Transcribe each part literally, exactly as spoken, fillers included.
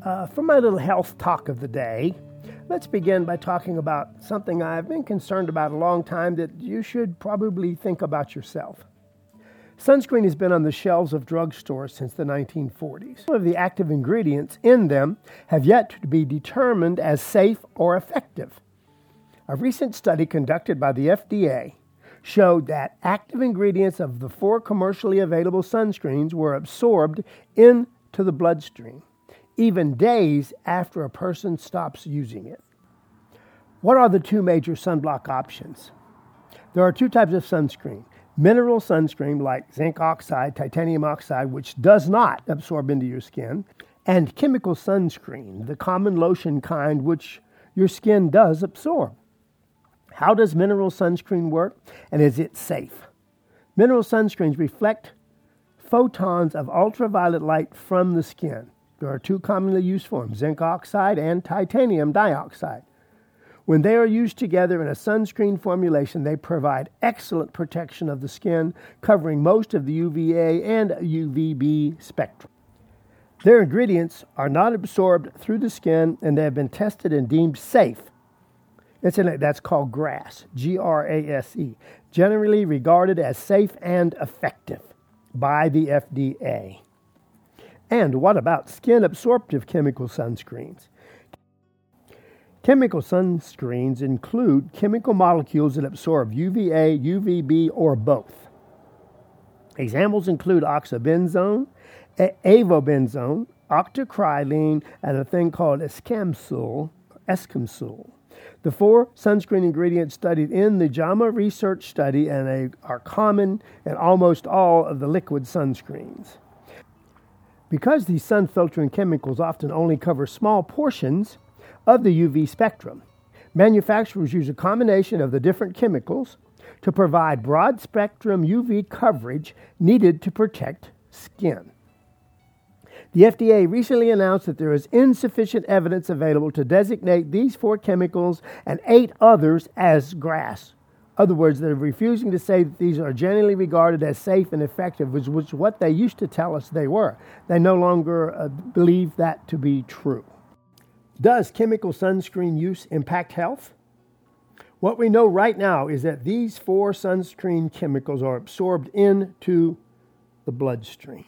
Uh, for my little health talk of the day, let's begin by talking about something I've been concerned about a long time that you should probably think about yourself. Sunscreen has been on the shelves of drugstores since the nineteen forties. Some of the active ingredients in them have yet to be determined as safe or effective. A recent study conducted by the F D A showed that active ingredients of the four commercially available sunscreens were absorbed into the bloodstream, even days after a person stops using it. What are the two major sunblock options? There are two types of sunscreen. Mineral sunscreen like zinc oxide, titanium oxide, which does not absorb into your skin, and chemical sunscreen, the common lotion kind which your skin does absorb. How does mineral sunscreen work, and is it safe? Mineral sunscreens reflect photons of ultraviolet light from the skin. There are two commonly used forms, zinc oxide and titanium dioxide. When they are used together in a sunscreen formulation, they provide excellent protection of the skin, covering most of the U V A and U V B spectrum. Their ingredients are not absorbed through the skin, and they have been tested and deemed safe. Incidentally, that's called GRASE, G R A S E, generally regarded as safe and effective by the F D A. And what about skin-absorptive chemical sunscreens? Chemical sunscreens include chemical molecules that absorb U V A, U V B, or both. Examples include oxybenzone, avobenzone, octocrylene, and a thing called escamsul, escamsul. The four sunscreen ingredients studied in the JAMA research study and they are common in almost all of the liquid sunscreens. Because these sun-filtering chemicals often only cover small portions of the U V spectrum, manufacturers use a combination of the different chemicals to provide broad-spectrum U V coverage needed to protect skin. The F D A recently announced that there is insufficient evidence available to designate these four chemicals and eight others as GRASE. In other words, they're refusing to say that these are generally regarded as safe and effective, which was what they used to tell us they were. They no longer uh, believe that to be true. Does chemical sunscreen use impact health? What we know right now is that these four sunscreen chemicals are absorbed into the bloodstream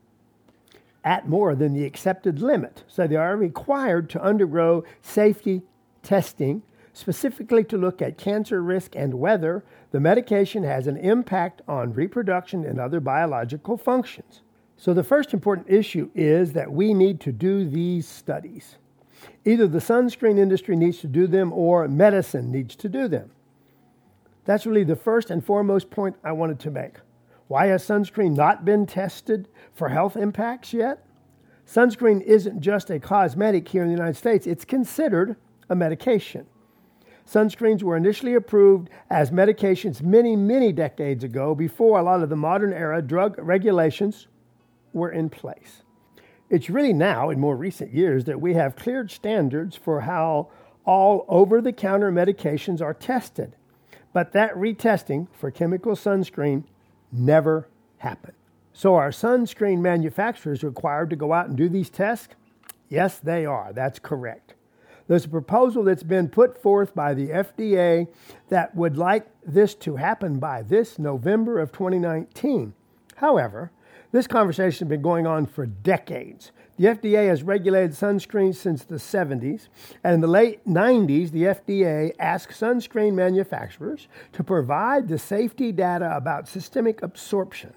at more than the accepted limit. So they are required to undergo safety testing, specifically to look at cancer risk and whether the medication has an impact on reproduction and other biological functions. So the first important issue is that we need to do these studies. Either the sunscreen industry needs to do them or medicine needs to do them. That's really the first and foremost point I wanted to make. Why has sunscreen not been tested for health impacts yet? Sunscreen isn't just a cosmetic here in the United States. It's considered a medication. Sunscreens were initially approved as medications many, many decades ago before a lot of the modern era drug regulations were in place. It's really now, in more recent years, that we have cleared standards for how all over-the-counter medications are tested. But that retesting for chemical sunscreen never happened. So are sunscreen manufacturers required to go out and do these tests? Yes, they are. That's correct. There's a proposal that's been put forth by the F D A that would like this to happen by this November of twenty nineteen. However, this conversation has been going on for decades. The F D A has regulated sunscreen since the seventies, and in the late nineties, the F D A asked sunscreen manufacturers to provide the safety data about systemic absorption.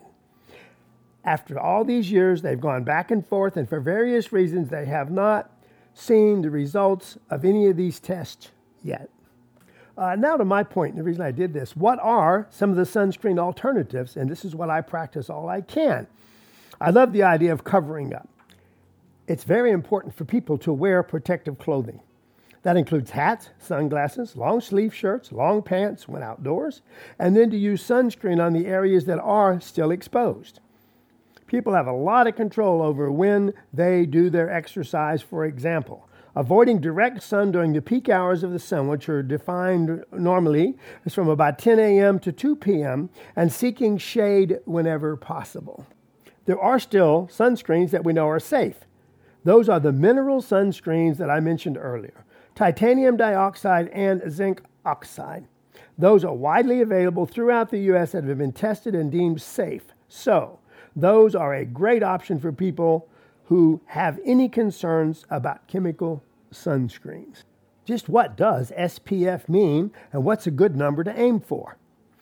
After all these years, they've gone back and forth, and for various reasons, they have not seen the results of any of these tests yet. Uh, now to my point, and the reason I did this. What are some of the sunscreen alternatives? And this is what I practice all I can. I love the idea of covering up. It's very important for people to wear protective clothing. That includes hats, sunglasses, long sleeve shirts, long pants when outdoors, and then to use sunscreen on the areas that are still exposed. People have a lot of control over when they do their exercise, for example. Avoiding direct sun during the peak hours of the sun, which are defined normally as from about ten a.m. to two p.m., and seeking shade whenever possible. There are still sunscreens that we know are safe. Those are the mineral sunscreens that I mentioned earlier, titanium dioxide and zinc oxide. Those are widely available throughout the U S and have been tested and deemed safe. So, those are a great option for people who have any concerns about chemical sunscreens. Just what does S P F mean, and what's a good number to aim for?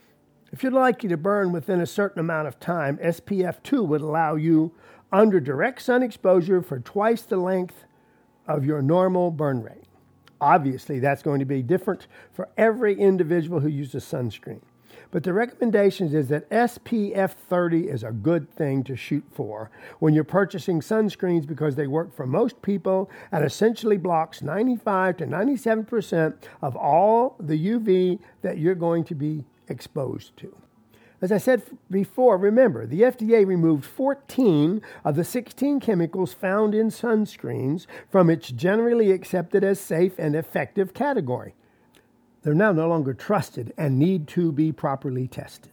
If you'd like you to burn within a certain amount of time, S P F two would allow you under direct sun exposure for twice the length of your normal burn rate. Obviously, that's going to be different for every individual who uses sunscreen. But the recommendation is that S P F thirty is a good thing to shoot for when you're purchasing sunscreens because they work for most people and essentially blocks ninety-five to ninety-seven percent of all the U V that you're going to be exposed to. As I said before, remember, the F D A removed fourteen of the sixteen chemicals found in sunscreens from its generally accepted as safe and effective category. They're now no longer trusted and need to be properly tested.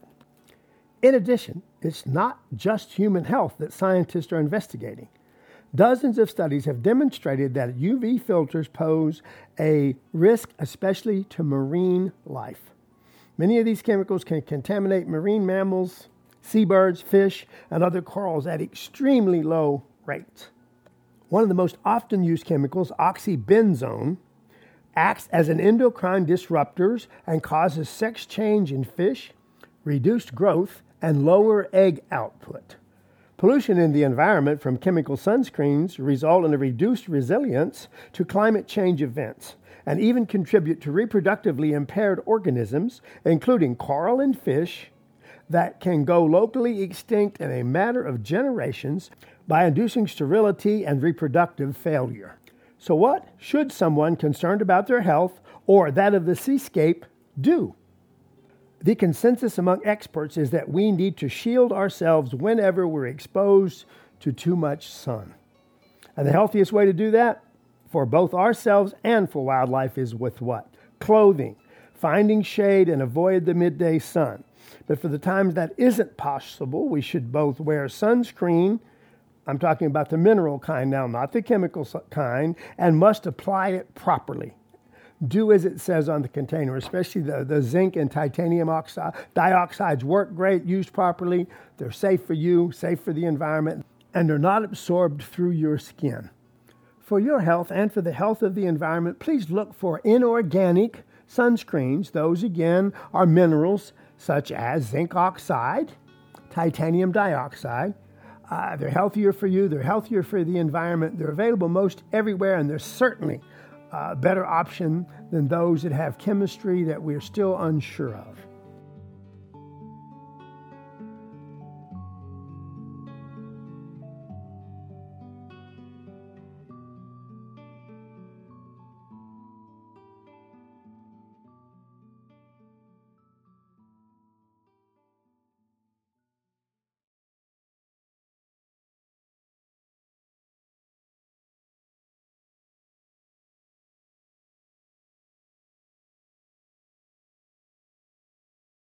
In addition, it's not just human health that scientists are investigating. Dozens of studies have demonstrated that U V filters pose a risk, especially to marine life. Many of these chemicals can contaminate marine mammals, seabirds, fish, and other corals at extremely low rates. One of the most often used chemicals, oxybenzone, acts as an endocrine disruptor and causes sex change in fish, reduced growth, and lower egg output. Pollution in the environment from chemical sunscreens result in a reduced resilience to climate change events and even contribute to reproductively impaired organisms, including coral and fish, that can go locally extinct in a matter of generations by inducing sterility and reproductive failure. So what should someone concerned about their health or that of the seascape do? The consensus among experts is that we need to shield ourselves whenever we're exposed to too much sun. And the healthiest way to do that for both ourselves and for wildlife is with what? Clothing, finding shade and avoid the midday sun. But for the times that isn't possible, we should both wear sunscreen, I'm talking about the mineral kind now, not the chemical kind, and must apply it properly. Do as it says on the container, especially the, the zinc and titanium oxide. Dioxides work great, used properly. They're safe for you, safe for the environment, and they're not absorbed through your skin. For your health and for the health of the environment, please look for inorganic sunscreens. Those, again, are minerals such as zinc oxide, titanium dioxide. Uh, they're healthier for you. They're healthier for the environment. They're available most everywhere, and they're certainly a better option than those that have chemistry that we're still unsure of.